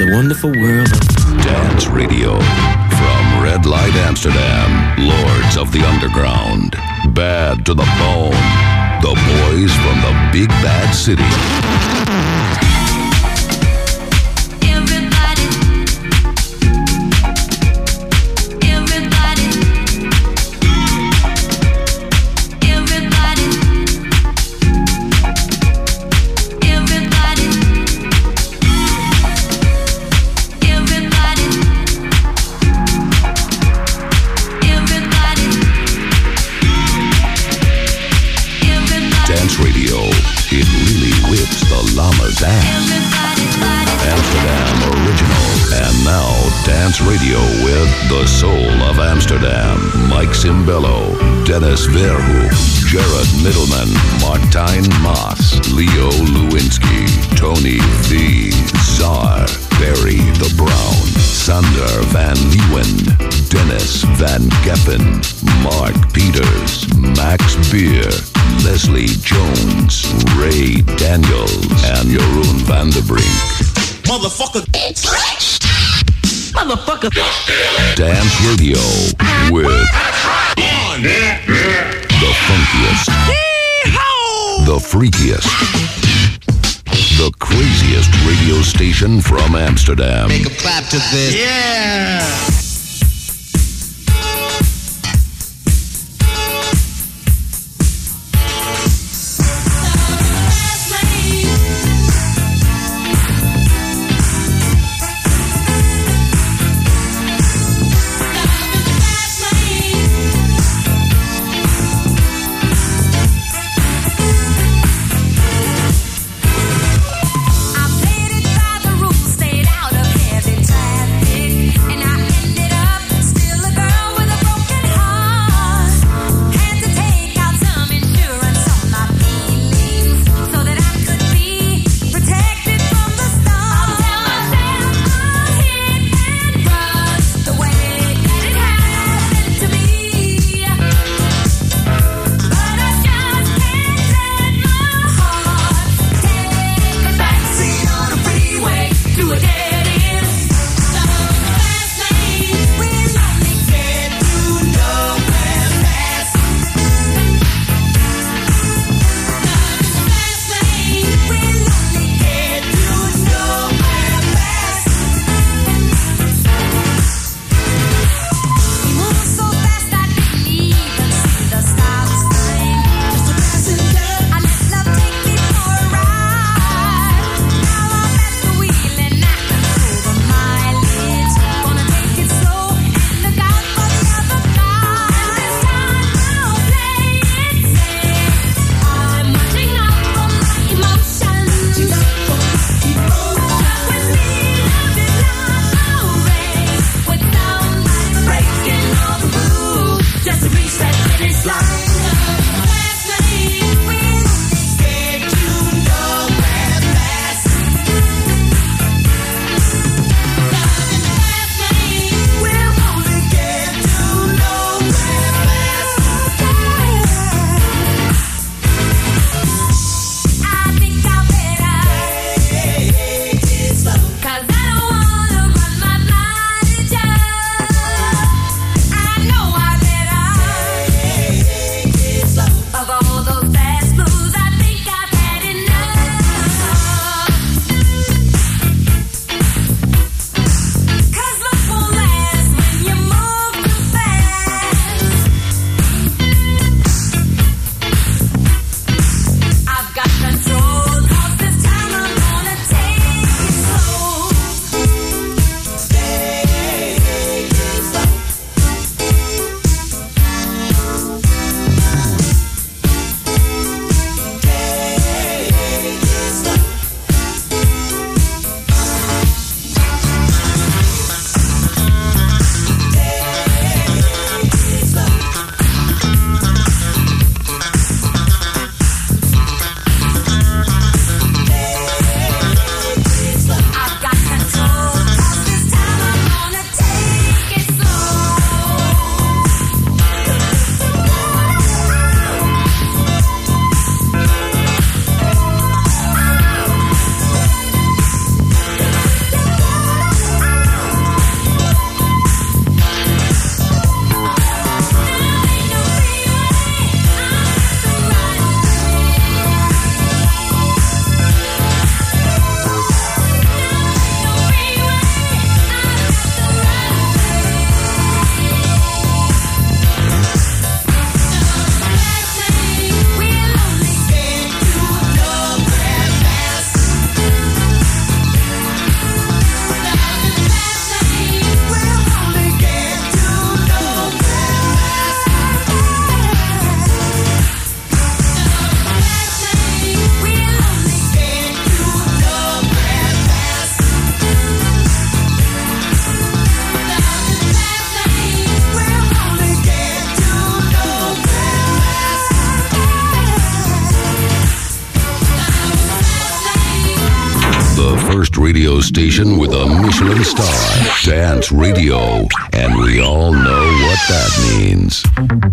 wonderful world of Dance Radio. From Red Light Amsterdam, Lords of the Underground, Bad to the Bone, the boys from the Big Bad City. It really whips the llama's ass. Amsterdam original. And now Dance Radio with the soul of Amsterdam. Mike Cimbello, Dennis Verhoek, Jared Middleman, Martijn Maas, Leo Lewinsky, Tony V, Czar, Barry the Brown, Sander Van Leeuwen, Dennis Van Geffen, Mark Peters, Max Beer, Leslie Jones, Ray Daniels, and Jeroen van der Brink. Motherfucker. Motherfucker. Dance Radio with the funkiest, the freakiest, the craziest radio station from Amsterdam. Make a clap to this. Yeah. station with a Michelin star, Dance Radio. And we all know what that means.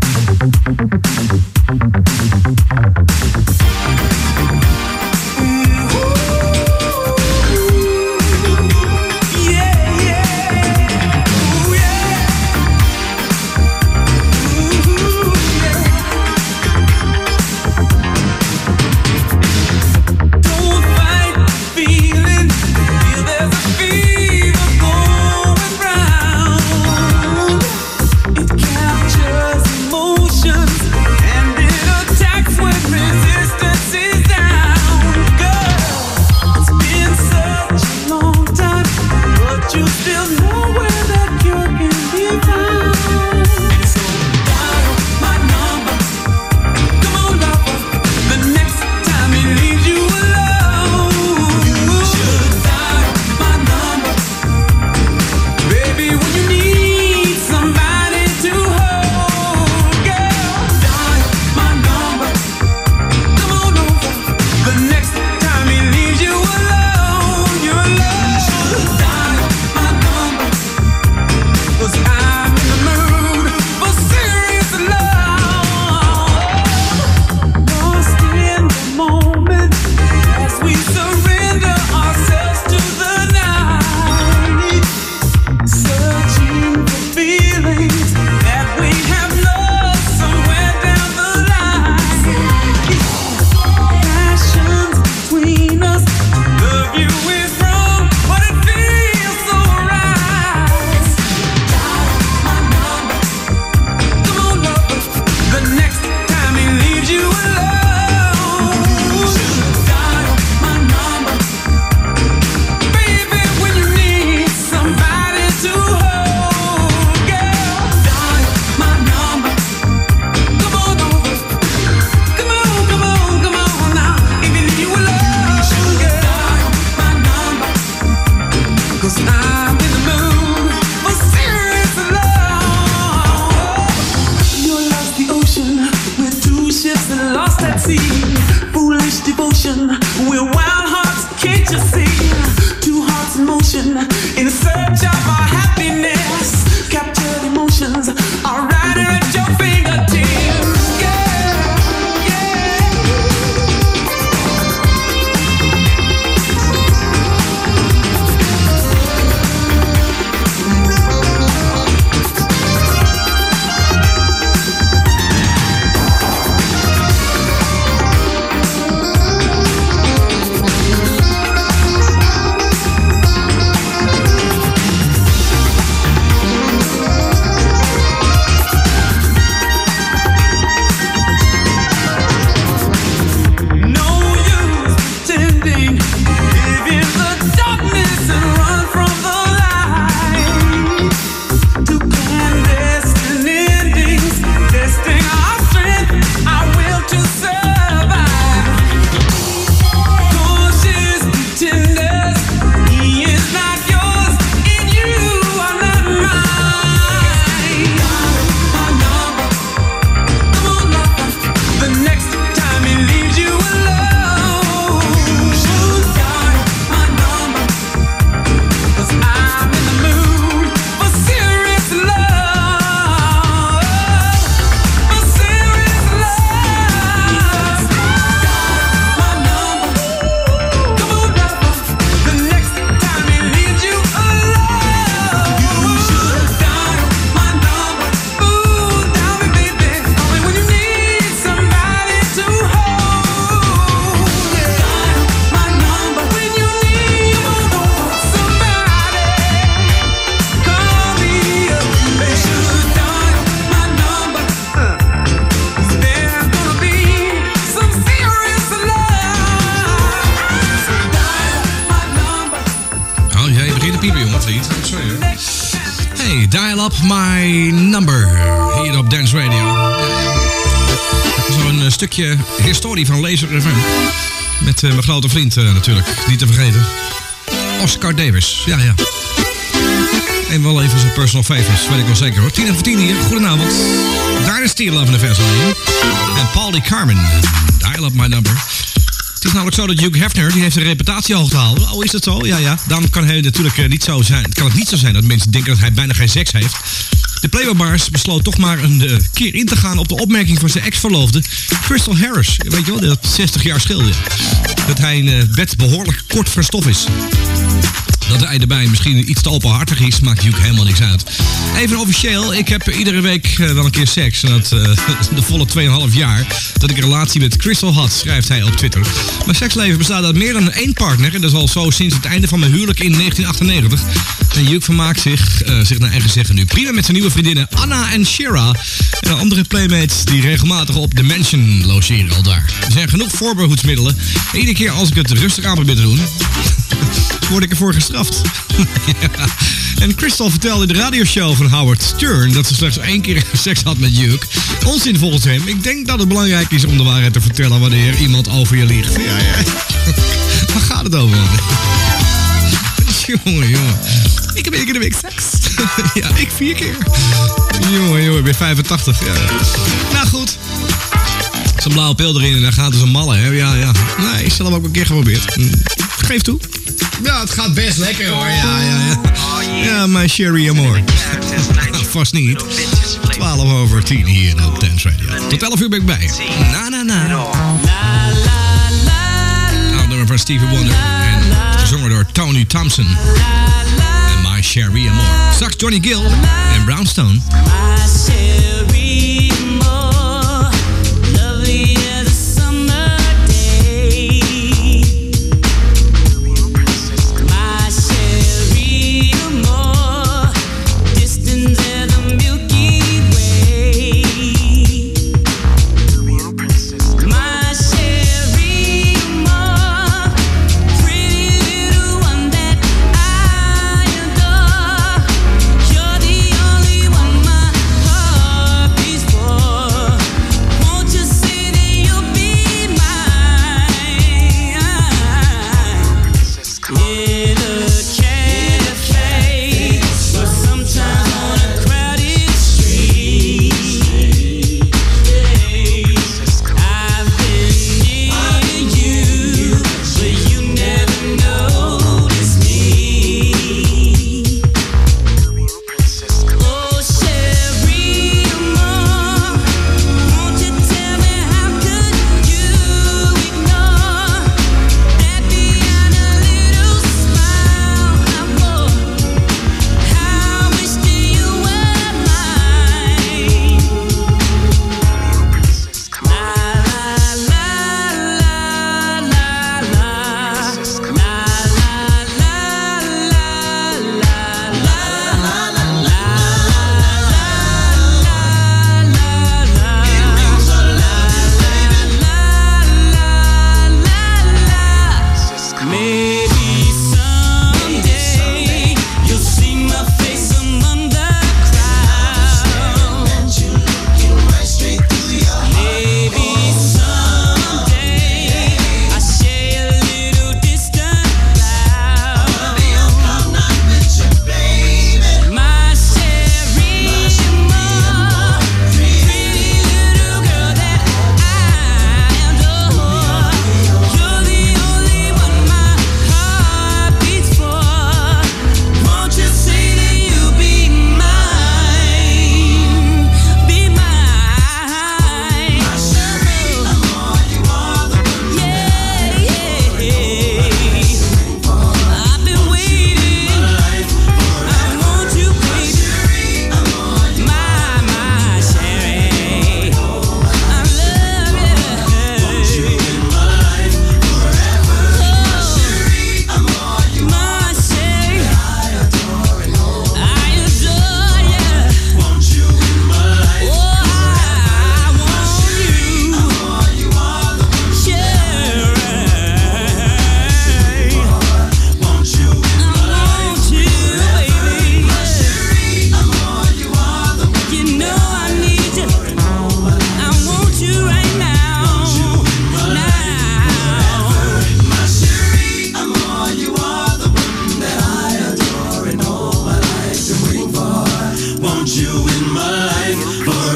Hey, Dial Up My Number hier op Dance Radio. Zo'n stukje historie van Laser FM. Met mijn grote vriend natuurlijk, niet te vergeten. Oscar Davis, ja. En wel even zijn personal favorites, weet ik wel zeker hoor. 10:10 hier, goedenavond. Dynasty Love Anniversary. En Paul D. Carmen, Dial Up My Number. is namelijk zo dat Hugh Hefner, die heeft een reputatie hoog te houden. Oh, is dat zo? Ja. Daarom kan hij natuurlijk niet zo zijn. Kan het niet zo zijn dat mensen denken dat hij bijna geen seks heeft. De Playboy-baas besloot toch maar een keer in te gaan op de opmerking van zijn ex-verloofde, Crystal Harris. Weet je wel, dat 60 jaar scheelde. Dat hij in bed behoorlijk kort van stof is. Dat hij erbij misschien iets te openhartig is, maakt natuurlijk helemaal niks uit. Even officieel, ik heb iedere week wel een keer seks. En dat de volle 2,5 jaar dat ik een relatie met Crystal had, schrijft hij op Twitter. Mijn seksleven bestaat uit meer dan één partner. En dat is al zo sinds het einde van mijn huwelijk in 1998. En Hugh vermaakt zich naar eigen zeggen nu prima met zijn nieuwe vriendinnen Anna en Shira. En andere playmates die regelmatig op The Mansion logeren al daar. Er zijn genoeg voorbehoedsmiddelen. En iedere keer als ik het rustig aan probeer te doen, word ik ervoor gestraft. Ja. En Crystal vertelde in de radioshow van Howard Stern dat ze slechts 1 keer seks had met Hugh. Onzin volgens hem. Ik denk dat het belangrijk is om de waarheid te vertellen wanneer iemand over je liegt. Ja. Waar gaat het over? Jongen. Ik heb 1 keer de week seks. Ja, ik 4 keer. Jongen, ik ben 85. Ja. Nou goed. Zo'n blauwe pil erin en daar gaat dus een malle. Hè? Ja. Nee, ik heb hem ook een keer geprobeerd. Geef toe. Ja, het gaat best lekker hoor. Ja. Ja, mijn Sherry Amor. Vast niet. 12:10 hier op Dance Radio. Tot 11 uur ben ik bij je. Na. Nou, nummer van Stevie Wonder. En gezongen door Tony Thompson. En My Sherry Amor. Straks Johnny Gill en Brownstone.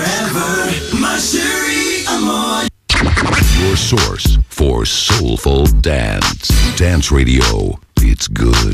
Source for soulful dance. Dance Radio. It's good.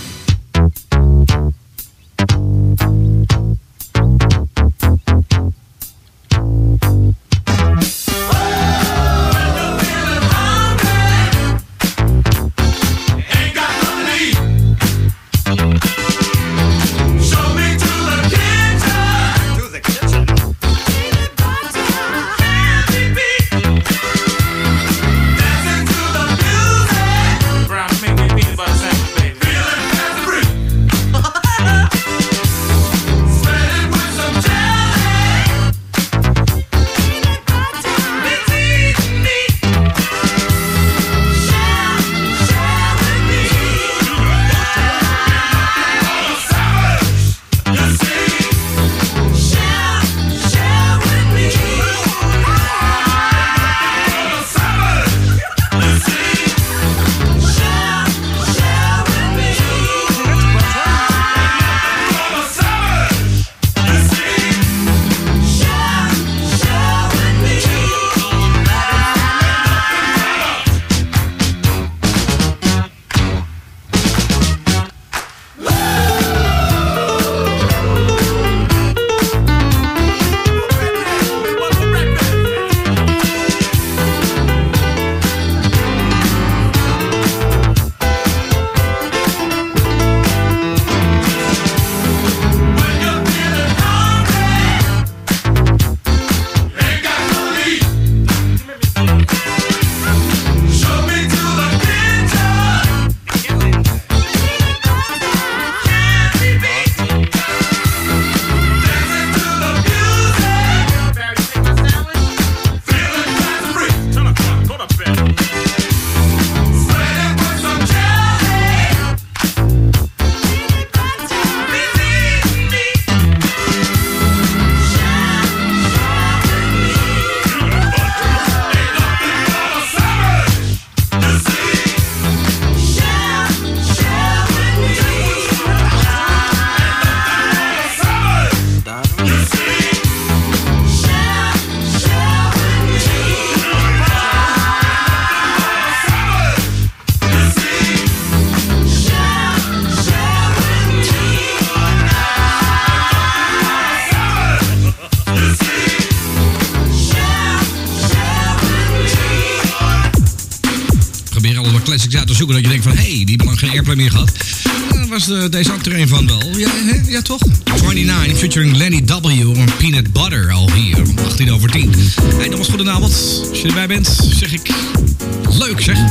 Classics uit te zoeken dat je denkt van, hé, die hebben lang geen airplay meer gehad. Daar was deze acteur een van wel. Ja, toch? 29 featuring Lenny W. en Peanut Butter al hier, 10:18. Hey, nogmaals goedenavond. Als je erbij bent, zeg ik, leuk zeg.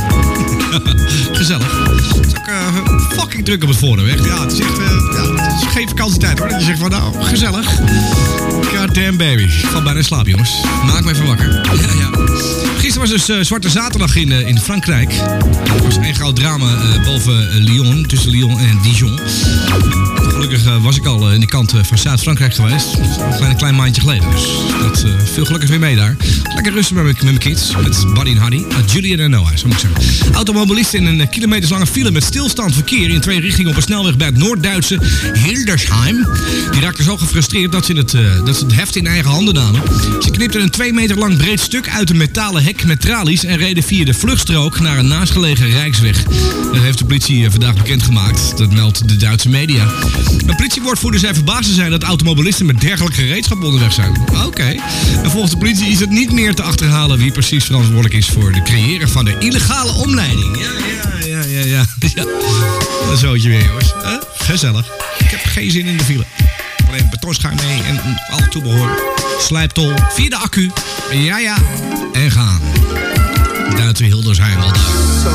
Gezellig. Het is ook fucking druk op het Voorderweg. Ja, het is echt, het is geen vakantietijd hoor. Dat je zegt van, nou, gezellig. Goddamn baby. Ik val bijna in slaap jongens. Maak me even wakker. Ja. Gisteren was dus Zwarte Zaterdag in Frankrijk. Er was een groot drama boven Lyon, tussen Lyon en Dijon. Gelukkig was ik al in de kant van Zuid-Frankrijk geweest. Een klein maandje geleden. Dus dat veel gelukkig weer mee daar. Lekker rustig met mijn kids. Met Buddy en Hardy. Julian en Noah, zo moet ik zeggen. Automobilisten in een kilometerslange file met stilstaand verkeer in 2 richtingen op een snelweg bij het Noord-Duitse Hildesheim. Die raakten zo gefrustreerd dat ze het heft in eigen handen namen. Ze knipten een 2 meter lang breed stuk uit een metalen hek met tralies en reden via de vluchtstrook naar een naastgelegen rijksweg. Dat heeft de politie vandaag bekendgemaakt. Dat meldt de Duitse media. Een politiewoordvoerder zei verbaasd te zijn dat automobilisten met dergelijke gereedschap onderweg zijn. Oké. En volgens de politie is het niet meer te achterhalen wie precies verantwoordelijk is voor het creëren van de illegale omleiding. Ja. Dat zootje weer, jongens. Gezellig. Ik heb geen zin in de file. Alleen betonschuim mee en alle toebehoren. Slijptol, via de accu. Ja. En gaan. Duitse Hildesheim al daar.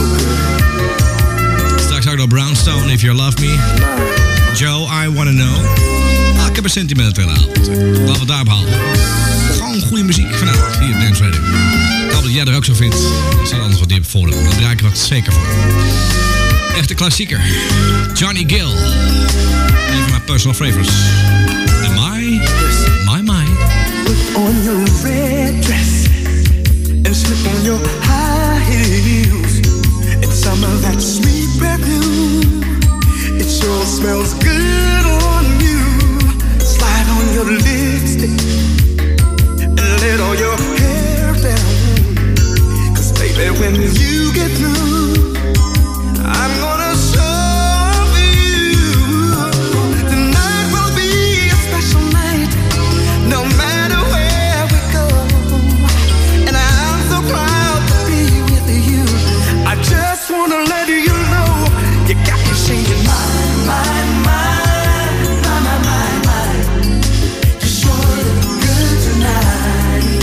Straks ook nog Brownstone, If You Love Me. Joe, I Wanna Know. Ik heb een sentimentele avond. Laten we het daarop houden. Gewoon goede muziek vanavond hier op Dance Radio. Ik hoop dat jij er ook zo vindt. Er staat anders wat diep voor. Dan draai ik er wat zeker voor. Echte klassieker. Johnny Gill. Een van mijn personal favorites. En my. Put on your red dress and slip on your high heels and some of that sweet perfume. It sure smells good on you. Slide on your lipstick and let all your hair down. 'Cause baby, Baby, when you get through, I'm gonna show you. Tonight will be a special night, no matter where we go. And I'm so proud to be with you. I just wanna let you know, you got me singing mine, mine, mine, mine, mine, mine, mine. You sure look good tonight,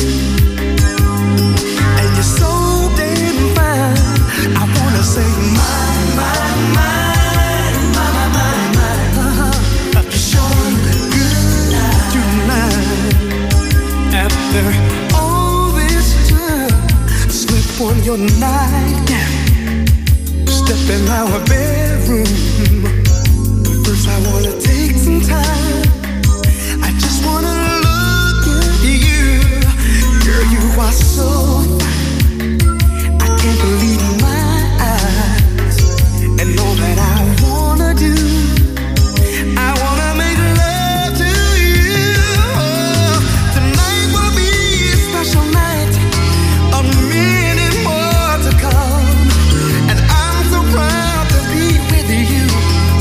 and you're so damn fine. I wanna say mine, mine, mine, mine, mine, mine. You sure look good tonight. After all this time, slip on your nightgown, step in our bedroom. First I wanna take some time, I just wanna look at you. Girl, you are so fine, I can't believe my eyes. And all that I wanna do, I wanna make love to you. Oh, tonight will be a special night, a many more to come. And I'm so proud to be with you.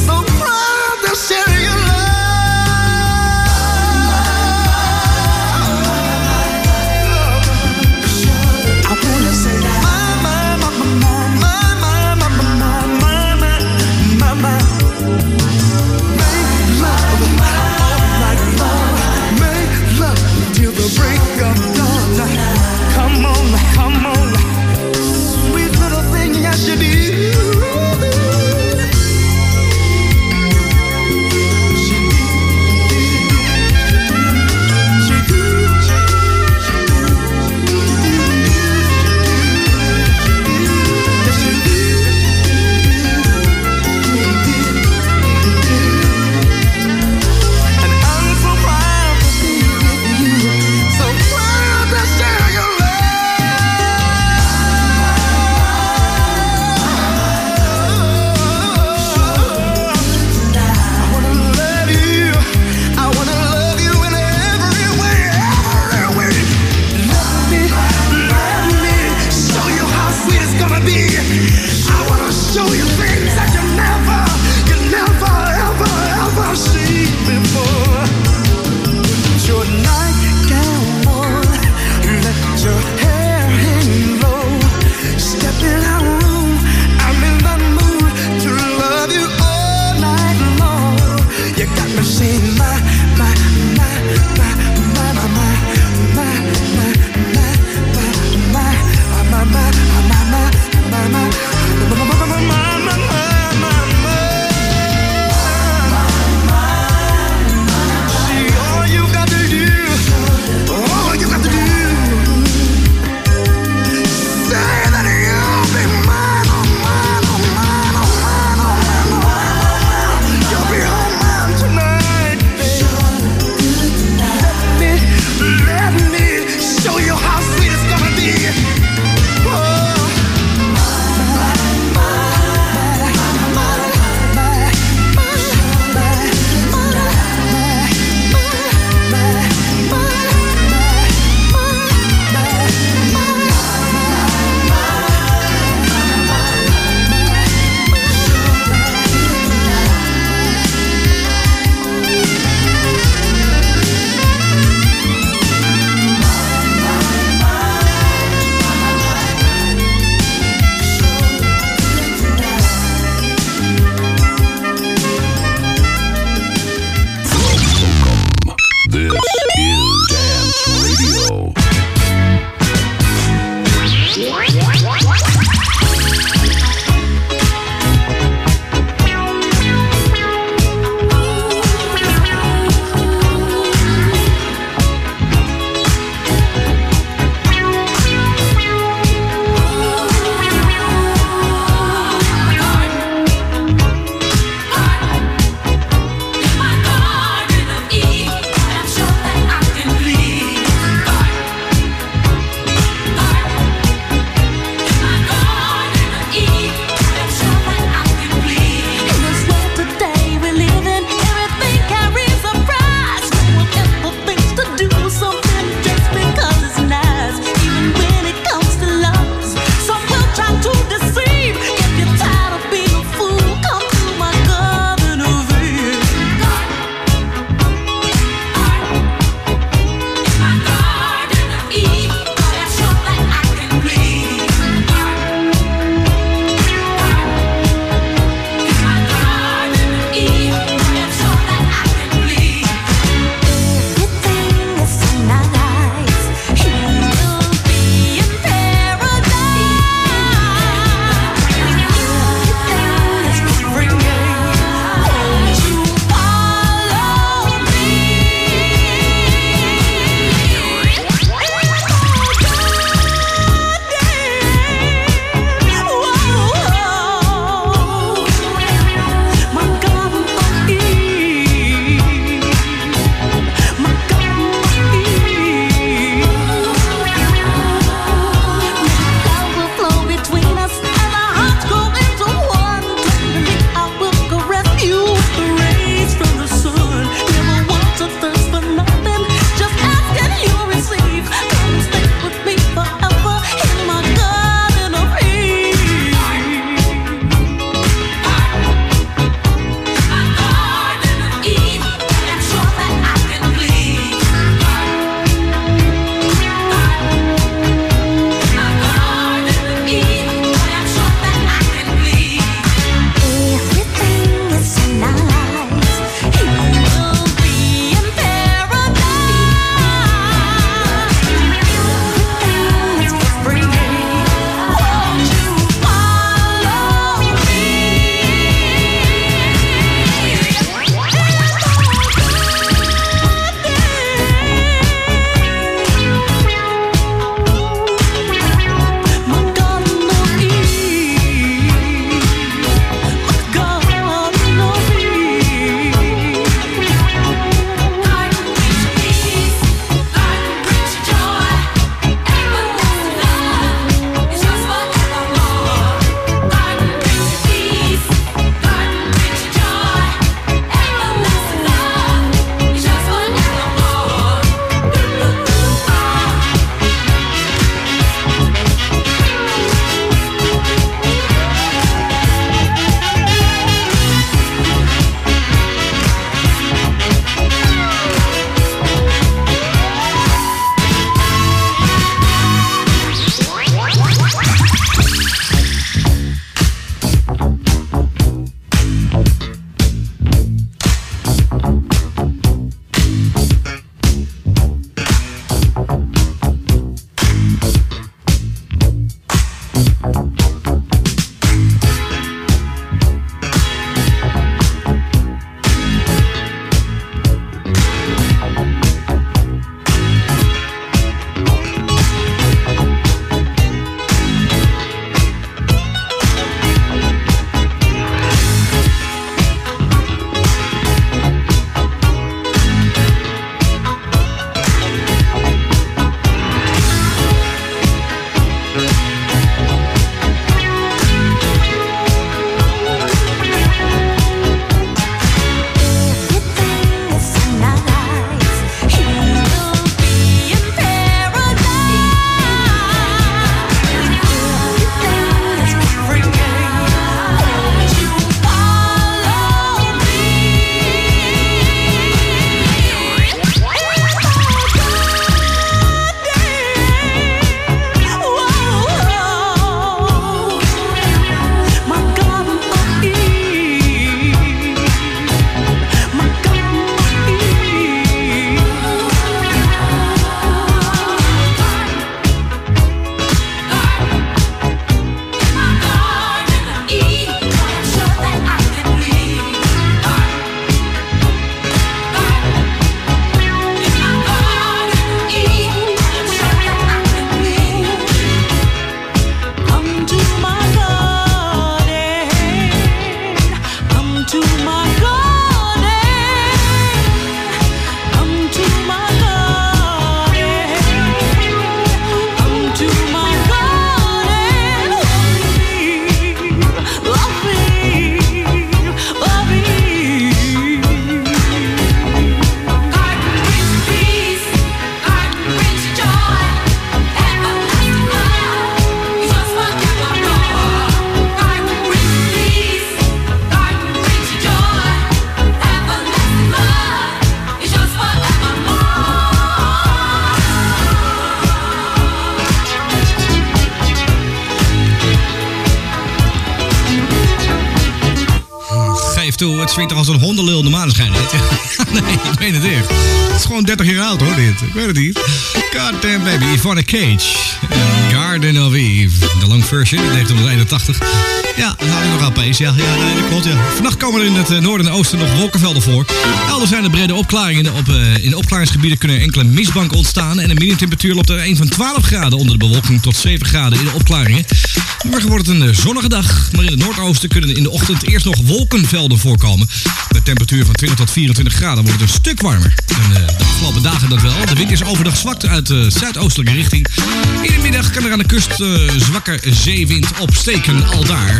toe. Het swingt toch als een hondenlul in de maneschijn. Nee, ik weet het echt. Het is gewoon 30 jaar oud hoor, dit. Ik weet het niet. Goddamn baby, Ivana Cage. Garden of Eve. De long version, 1981. Ja, we hadden nog AP's. Ja, nee, dat klopt, ja. Vannacht komen er in het noorden en oosten nog wolkenvelden voor. Elders zijn er brede opklaringen. In de opklaringsgebieden kunnen enkele mistbanken ontstaan. En de minimumtemperatuur loopt er een van 12 graden onder de bewolking tot 7 graden in de opklaringen. Morgen wordt het een zonnige dag. Maar in het noordoosten kunnen in de ochtend eerst nog wolkenvelden voorkomen. Met temperatuur van 20 tot 24 graden wordt het een stuk warmer. En de afgelopen dagen dat wel. De wind is overdag zwak uit zuidoostelijke richting. In de middag kan er aan de kust zwakke zeewind opsteken. Al daar.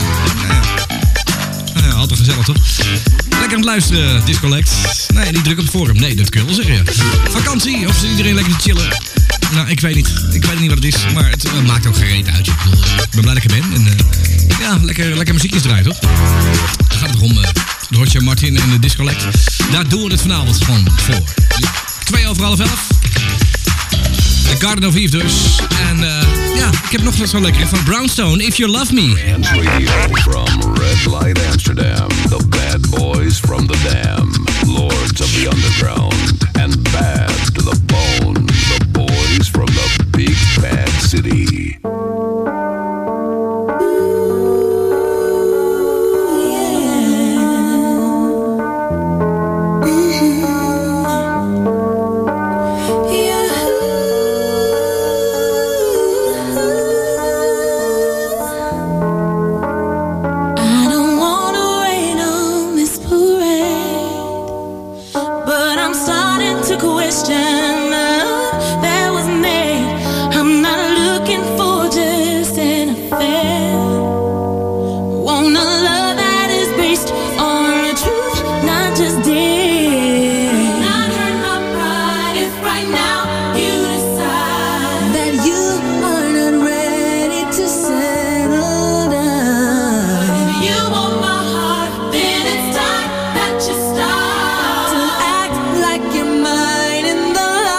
Ja, altijd gezellig toch? Lekker aan het luisteren, Discolect. Nee, niet druk op het forum. Nee, dat kun je wel zeggen. Vakantie, of zit iedereen lekker te chillen? Nou, ik weet niet. Ik weet niet wat het is, maar het maakt ook geen reet uit. Ik ben blij dat ik er ben. En ja, lekker muziekjes draaien, toch? Daar gaat het om. Roger Martin en de Discolect. Daar doen we het vanavond gewoon voor. 11:02. The Garden of Eve dus. En ja, ik heb nog wat zo lekker van Brownstone, If You Love Me. Dance Radio from Red Light Amsterdam. The bad boys from the Dam. Lords of the Underground. And bad to the bone. The boys from the big bad city. Like you're mine in the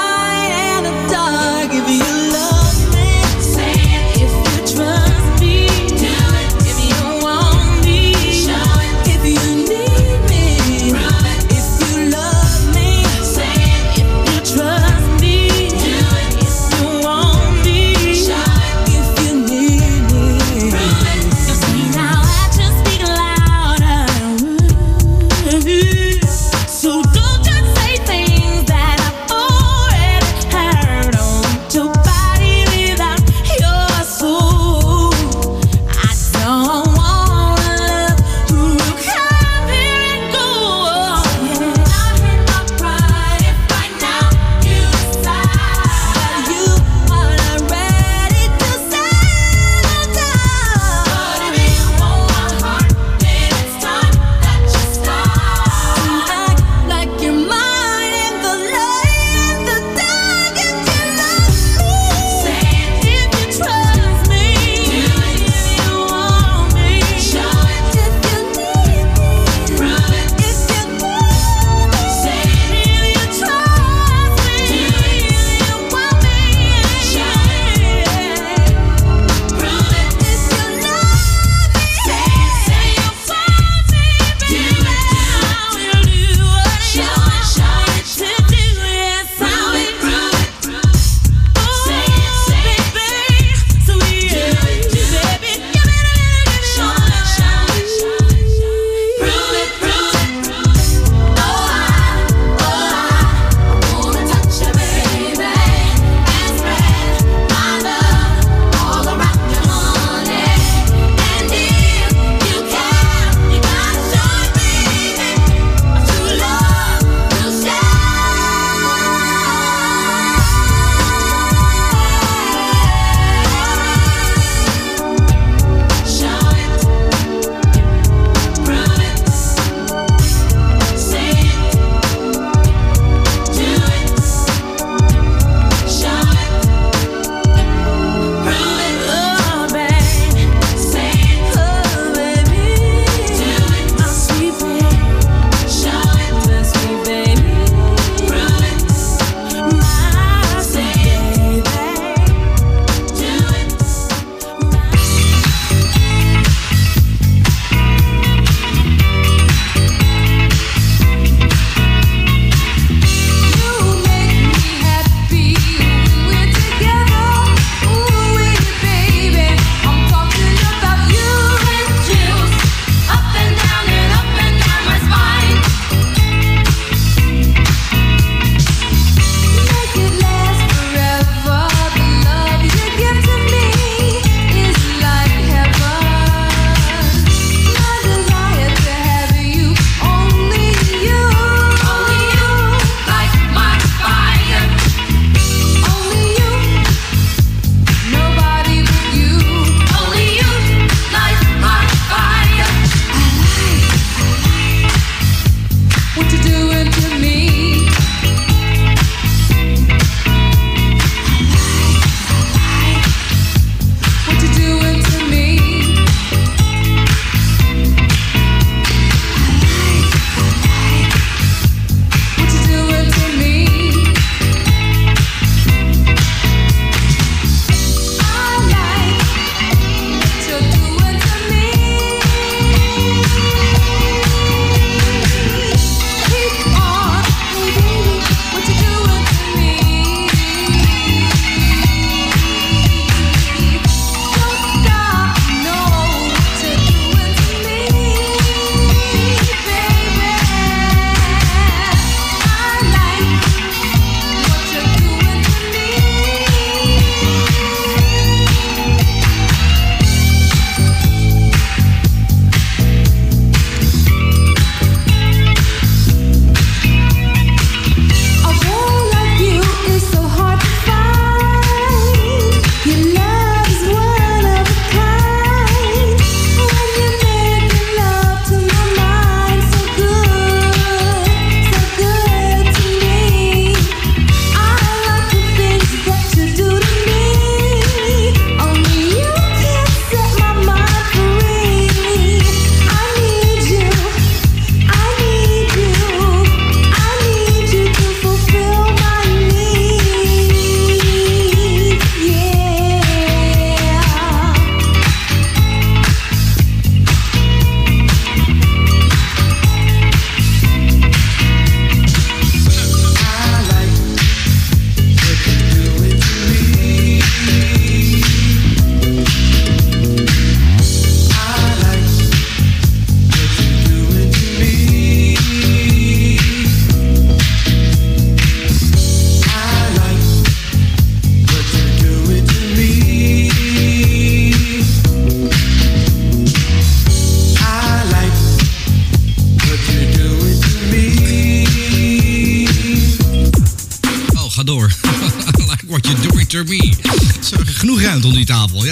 ga door. Like what you're doing to me. Genoeg ruimte onder die tafel.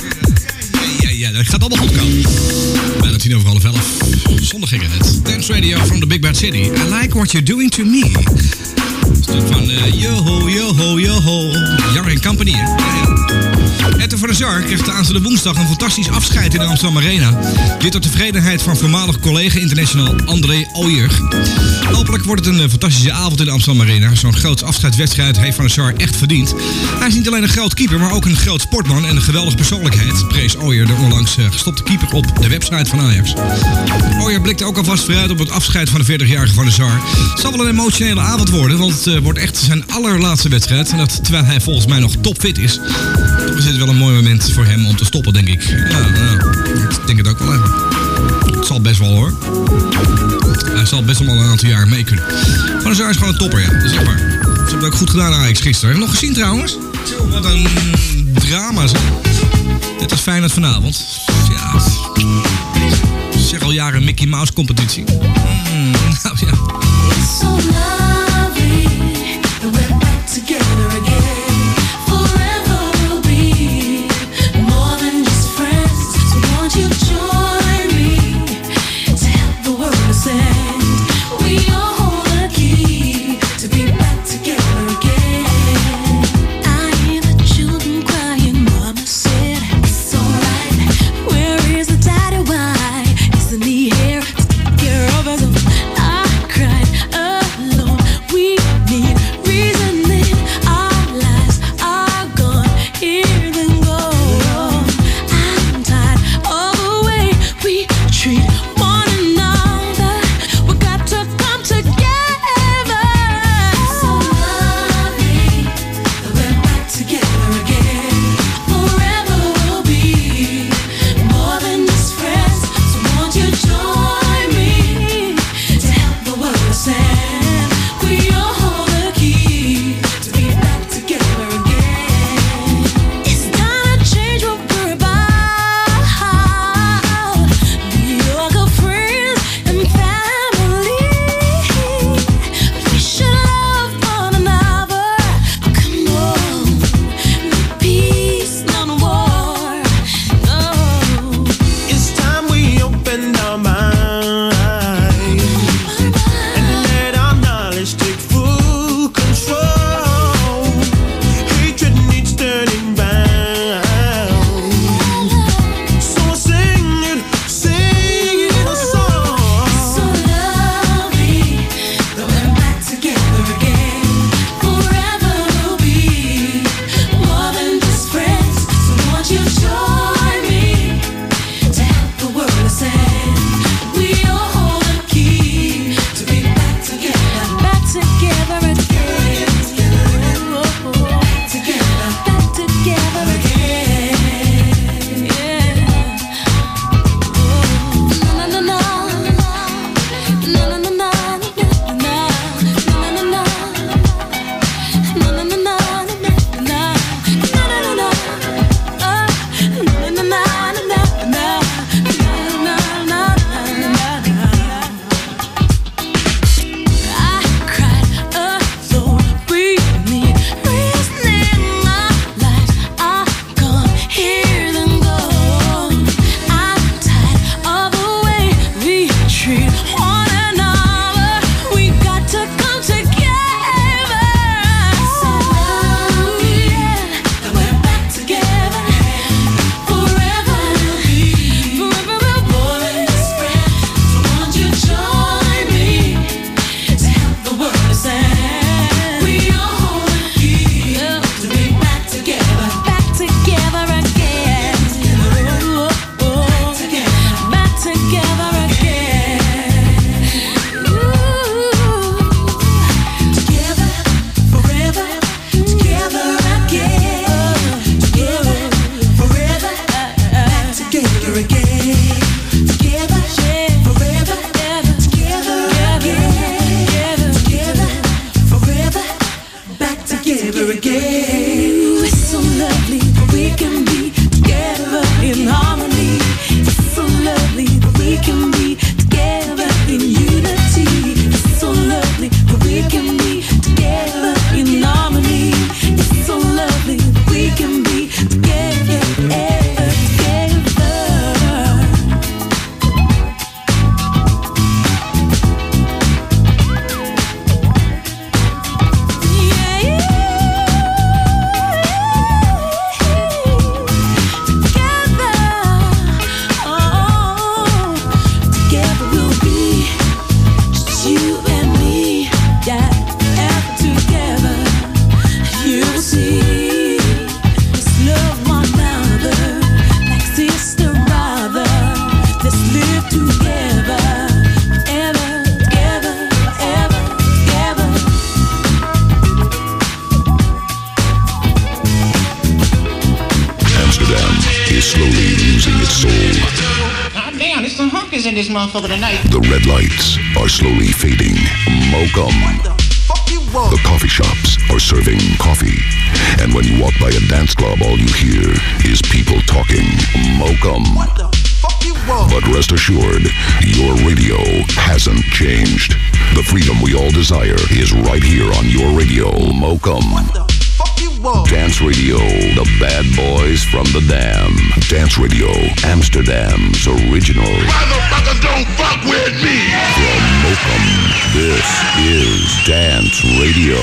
Ja, dat gaat allemaal goed komen. Bijna 11:10. Zondag ging het. Dance Radio from the Big Bad City. I like what you're doing to me. Stuk van yo-ho. Young & Company, hè? Ette van der Sar kreeg de aanstaande woensdag een fantastisch afscheid in de Amsterdam Arena. Dit tot tevredenheid van voormalig collega international André Ooyer. Hopelijk wordt het een fantastische avond in de Amsterdam Arena. Zo'n groot afscheidswedstrijd heeft van der Sar echt verdiend. Hij is niet alleen een groot keeper, maar ook een groot sportman en een geweldige persoonlijkheid, prees Ooyer, de onlangs gestopte keeper, op de website van Ajax. Ooyer blikte ook alvast vooruit op het afscheid van de 40-jarige van der Sar. Het zal wel een emotionele avond worden, want het wordt echt zijn allerlaatste wedstrijd. En dat terwijl hij volgens mij nog topfit is. Toch is dit wel een mooi moment voor hem om te stoppen, denk ik. Ja, ik denk het ook wel even. Het zal best wel, hoor. Hij zal best wel een aantal jaar mee kunnen. Van der Sar is gewoon een topper, ja. Dat is echt waar. Ze hebben het ook goed gedaan, Ajax, gisteren. Heb je nog gezien, trouwens? Zo, wat een drama, zeg. Net als Feyenoord vanavond. Ja, ik zeg al jaren Mickey Mouse competitie. Nou ja. It's so lovely that we're back together again. Forever we'll be more than just friends. So won't you join me to help the world ascend? We all hold the key to be back together again. I hear the children crying, Mama said it's alright. Where is the daddy? Why isn't he here to take care of us? I cried alone. We need reason in our lives are gone. Here then go. I'm tired of the way we treat one another. We got to come together. So lovely that we're back together again. Forever we'll be more than just friends. So won't you join me to help the world ascend? We all hold the key to be back together again. It's time to change what we're about. We are good friends and family. We should love one another. Come on, make peace, not war. No. It's time we opened our minds and let our in this motherfucker tonight. The red lights are slowly fading. Mokum. Fuck you, whoa. The coffee shops are serving coffee. And when you walk by a dance club, all you hear is people talking. Mokum. What the fuck you, whoa. But rest assured, your radio hasn't changed. The freedom we all desire is right here on your radio. Mokum. What the fuck you, whoa. Dance Radio, the bad boys from the Dam. Dance Radio, Amsterdam's original. Motherfuckers don't fuck with me. From Mokum, this is Dance Radio.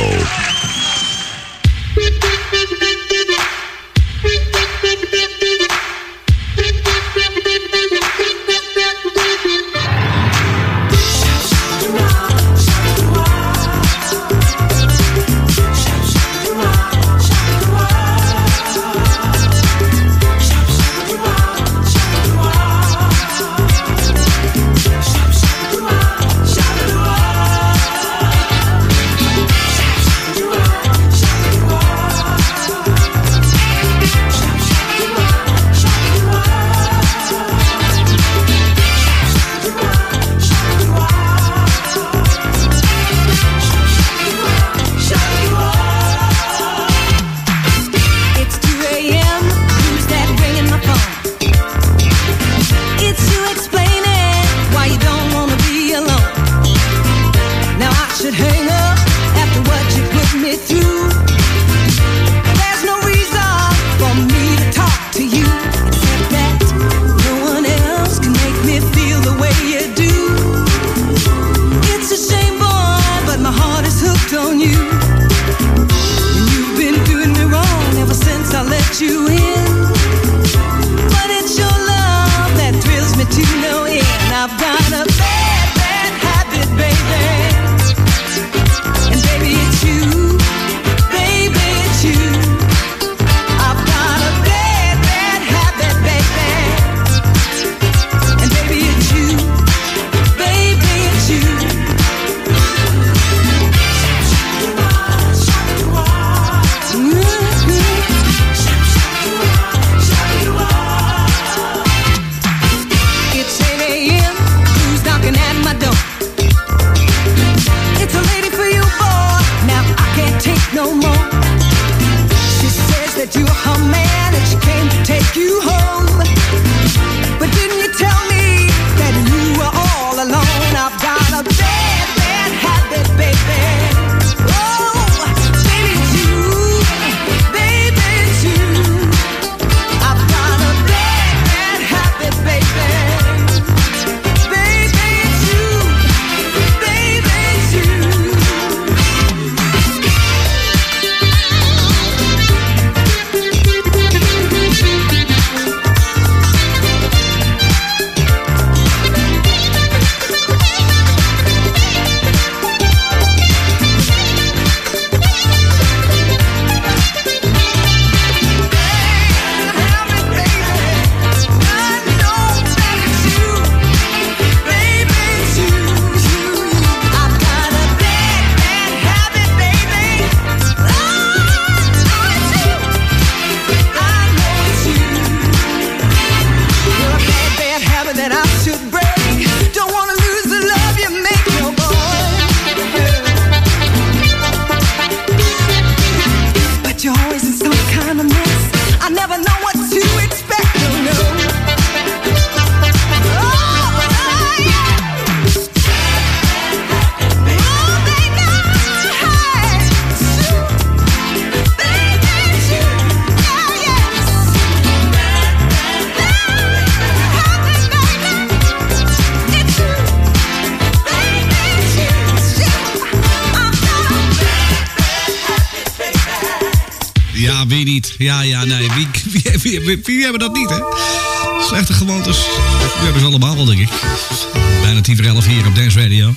Wie hebben dat niet, hè? Slechte gewoontes. We hebben ze allemaal wel, denk ik. Bijna 10:11 hier op Dance Radio.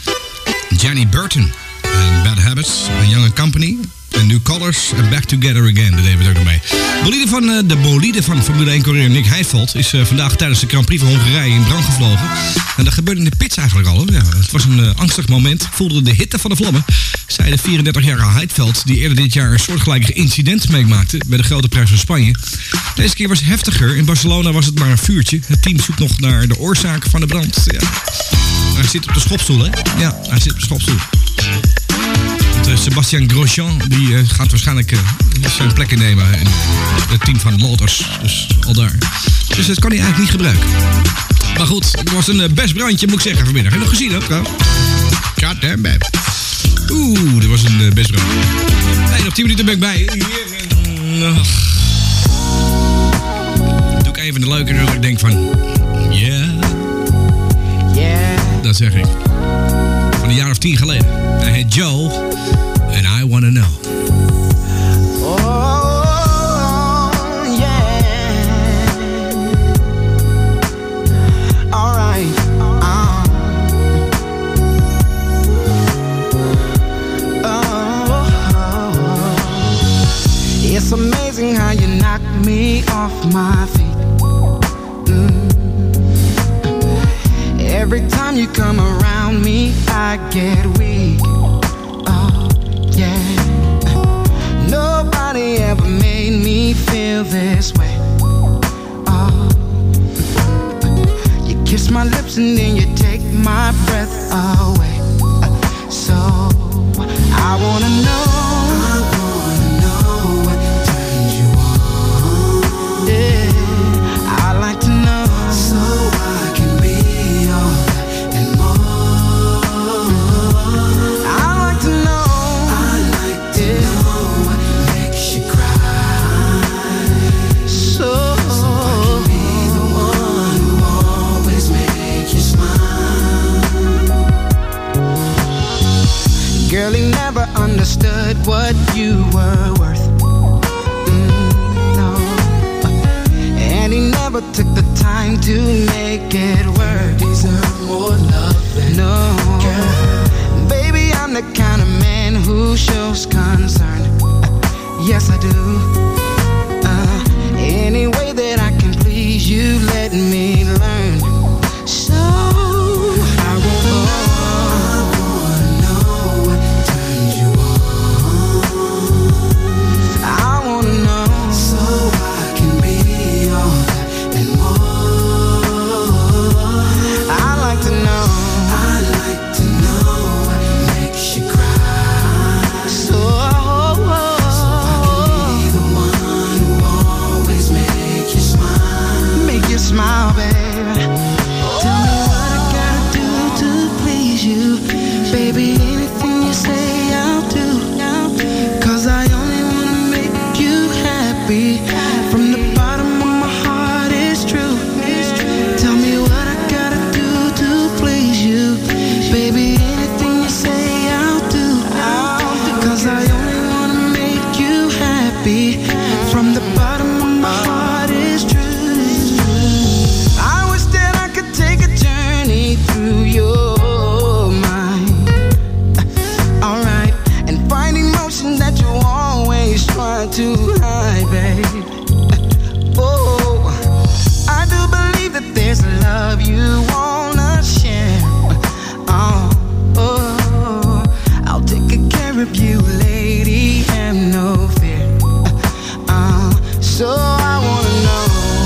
Jenny Burton en Bad Habits en Young & Company. En New Colors en Back Together Again. Dat deden we ook nog mee. De bolide van Formule 1-coureur Nick Heidfeld is vandaag tijdens de Grand Prix van Hongarije in brand gevlogen. En dat gebeurde in de pits eigenlijk al. Ja, het was een angstig moment. Voelde de hitte van de vlammen. zei de 34-jarige Heidveld, die eerder dit jaar een soortgelijk incident meemaakte bij de Grote Prijs van Spanje. Deze keer was het heftiger. In Barcelona was het maar een vuurtje. Het team zoekt nog naar de oorzaak van de brand. Ja. Hij zit op de schopstoel, hè? Ja, hij zit op de schopstoel. Sebastian Grosjean die gaat waarschijnlijk zijn plek innemen in het team van Lotus. Dus al daar. Dus dat kan hij eigenlijk niet gebruiken. Maar goed, het was een best brandje, moet ik zeggen, vanmiddag. Heb je nog gezien, hè? God damn, babe. Oeh, dat was een best brandje. Nee, nog 10 minuten ben ik bij. Doe ik even de leuke dat ik denk van... Yeah. Dat zeg ik. Van een jaar of 10 geleden. Hij heet Joe. And I Wanna Know. It's amazing how you knock me off my feet. Every time you come around me, I get weak. Oh, yeah. Nobody ever made me feel this way. Oh, you kiss my lips and then you take my breath away. So, I wanna know. Girl, he never understood what you were worth. No. And he never took the time to make it work. Deserve more love than no. Girl. Baby, I'm the kind of man who shows concern. Yes, I do. Any way that I can please you, let me learn. So I won't smile, baby. Tell me what I gotta do to please you. Baby, anything you say I'll do. 'Cause I only wanna make you happy. From the bottom of my heart, it's true. Tell me what I gotta do to please you. Baby, anything you say I'll do. 'Cause I only wanna make you happy. From the bottom of my heart, it's true. Through your mind, alright, and find emotion that you always try to hide, babe. Oh, I do believe that there's a love you wanna share. Oh, I'll take good care of you, lady, have no fear. So I wanna know.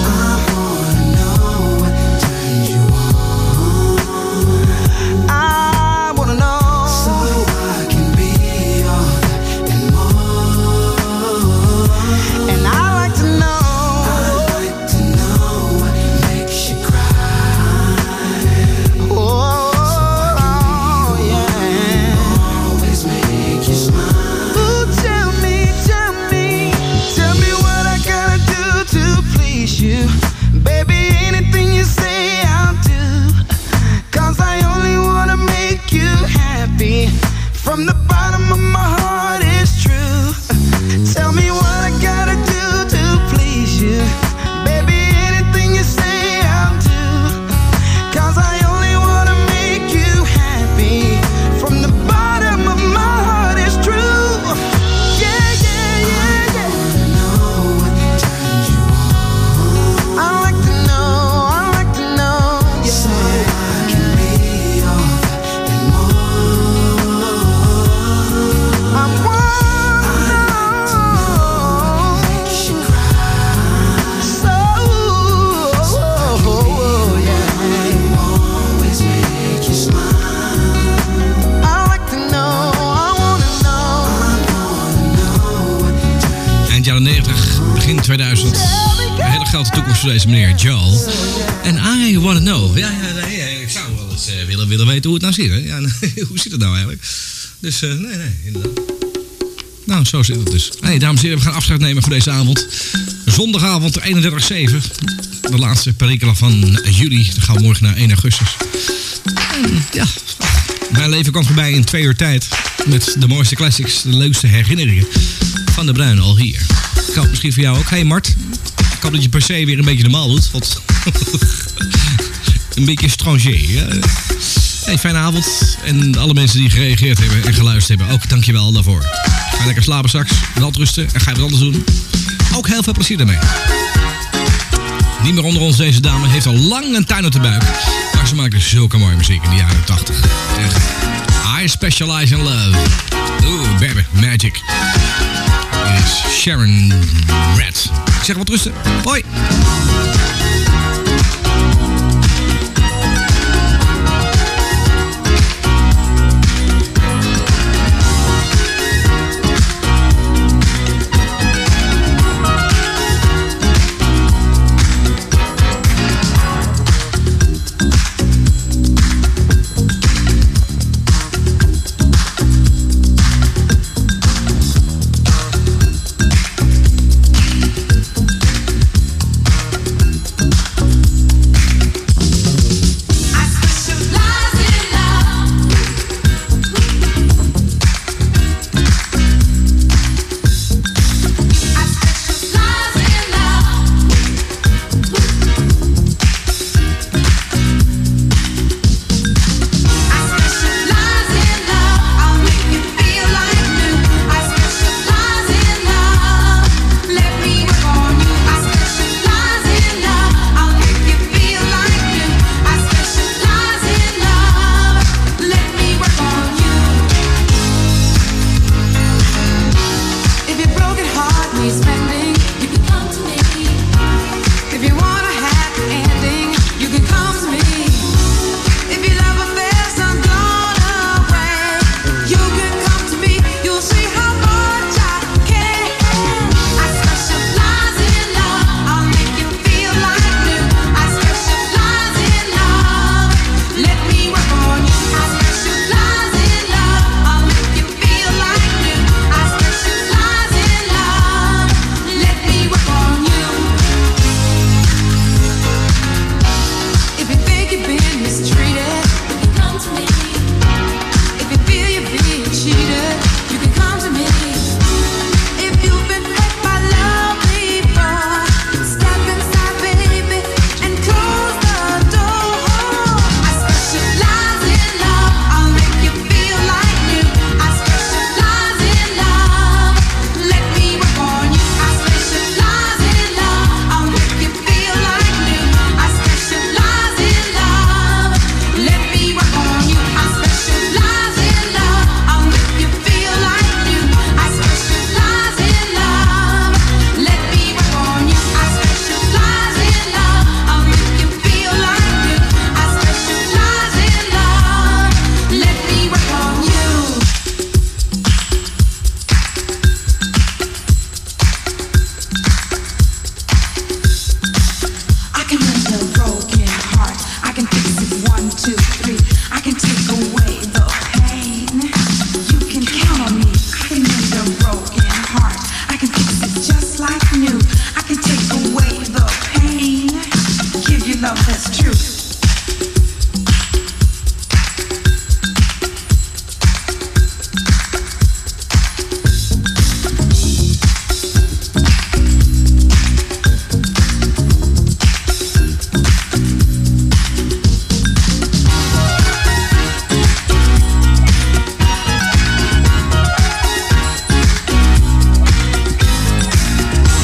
From the bottom of my heart, it's true. Tell me what I gotta do to please you. Baby, anything you say I'll do. 'Cause I only wanna make you happy. From the bottom of my heart, it's true. Yeah, yeah, yeah, yeah. I know what turns you on. I like to know, I like to know. Yeah. So I can be all that and more. begin 2000. Een hele grote toekomst voor deze meneer Joel. En I Wanna Know. Ja, ik zou wel eens willen weten hoe het nou zit. Hè? Ja, hoe zit het nou eigenlijk? Dus nee, inderdaad. Nou, zo zit het dus. Hey, dames en heren, we gaan afscheid nemen voor deze avond. Zondagavond 31/7. De laatste perikelen van juli. Dan gaan we morgen naar 1 augustus. En, ja, mijn leven kwam voorbij in 2 uur tijd. Met de mooiste classics, de leukste herinneringen van De Bruin al hier. Ik hoop misschien voor jou ook. Hey Mart, ik hoop dat je per se weer een beetje normaal doet. Want een beetje étranger. Ja. Hey, fijne avond. En alle mensen die gereageerd hebben en geluisterd hebben, ook dankjewel daarvoor. Ga lekker slapen straks, wel rusten en ga je wat anders doen. Ook heel veel plezier daarmee. Niet meer onder ons, deze dame heeft al lang een tuin uit de buik. Maar ze maakte zulke mooie muziek in de jaren 80. Echt. I Specialize in Love. Oeh, baby, magic. Dit is Sharon Red. Ik zeg wat rusten. Hoi.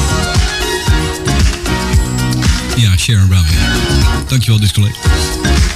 Sharon Brown. Dankjewel, Discolect.